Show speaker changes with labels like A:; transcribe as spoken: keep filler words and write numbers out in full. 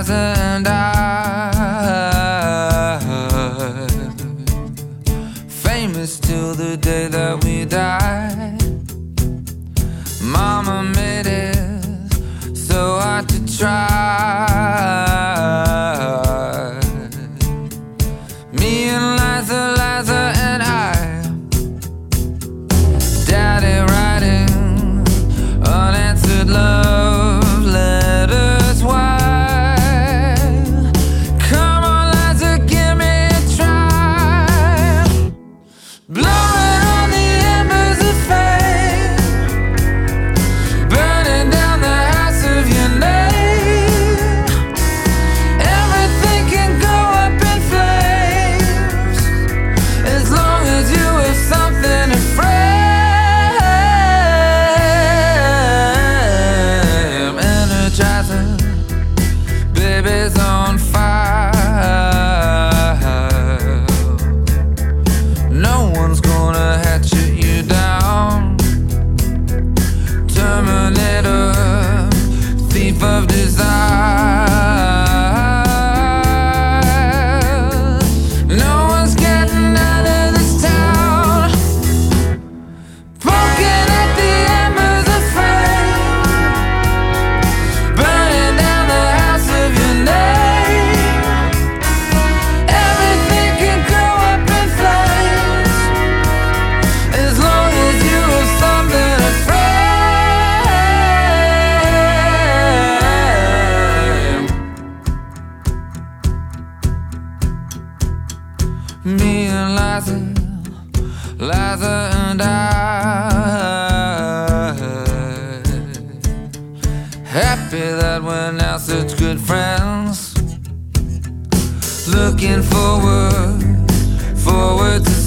A: Liza and I, famous till the day that we die. Mama made it so hard to try. Me and Liza, Liza and I, Daddy writing unanswered love letters. Why? Come on, Liza, give me a try. Blowing on the embers of fame, burning down the house of your name. Everything can go up in flames as long as you have something to frame. Energizing, baby's on fire. No one's gonna hatchet you down. Terminator, thief of desire. No one's getting out of this town. Poking at the embers of fame, burning down the house of your name. Everything can go up in flames as long as you have something to frame. Me and Liza, Liza and I, happy that we're now such good friends. Looking forward, forward to